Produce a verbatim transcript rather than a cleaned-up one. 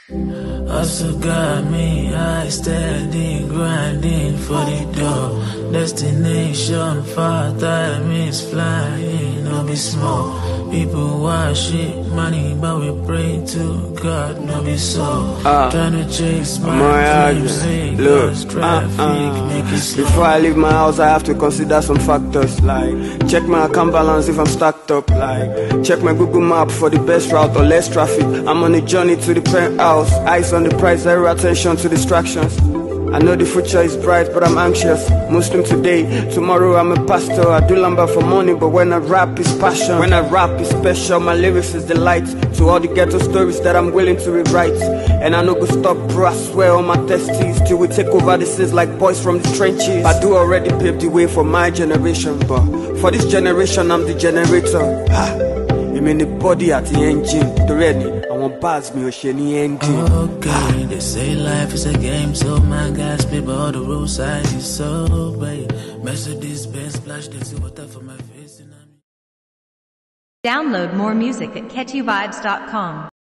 Hustle got me high, steady, grinding for the dough. Destination far, time is flying, no be small. People worship money, but we pray to God, no be so. Uh, Trying to chase my dreams, look, traffic, uh, uh. make it slow. Before I leave my house, I have to consider some factors, like check my account balance if I'm stacked up, like check my Google map for the best route or less traffic. I'm on a journey to the penthouse, eyes on the prize, zero attention to distractions. I know the future is bright, but I'm anxious. Muslim today, tomorrow I'm a pastor. I do lumber for money, but when I rap it's passion. When I rap it's special, my lyrics is delight. To all the ghetto stories that I'm willing to rewrite. And I no go stop, bro, I swear on my testes. Till we take over, this is like boys from the trenches. I do already pave the way for my generation, but for this generation I'm the generator. Ha! I'm in the body at the engine. The ready, I want bars me or shiny engine. Okay, they say life is a game, so my guys, people, all the rules I is so bad. Mercedes Benz splash, they see what for my face. Download more music at catchy vibes dot com.